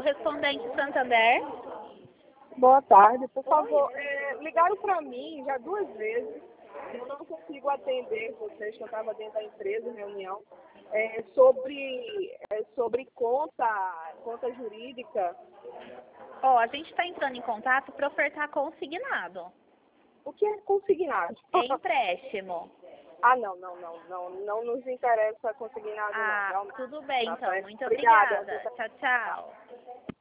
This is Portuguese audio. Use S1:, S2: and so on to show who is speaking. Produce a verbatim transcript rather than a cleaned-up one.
S1: correspondente Santander.
S2: Boa tarde, por favor. É, ligaram para mim já duas vezes. Eu não consigo atender vocês, que eu estava dentro da empresa, em reunião, é, sobre, é, sobre conta, conta jurídica.
S1: Ó, a gente está entrando em contato para ofertar consignado.
S2: O que é consignado?
S1: É empréstimo.
S2: Ah, não, não, não, não, não nos interessa consignado,
S1: Ah,
S2: não.
S1: tudo bem,
S2: Tá
S1: então.
S2: certo?
S1: Muito
S2: Obrigada.
S1: obrigada. Tchau, tchau.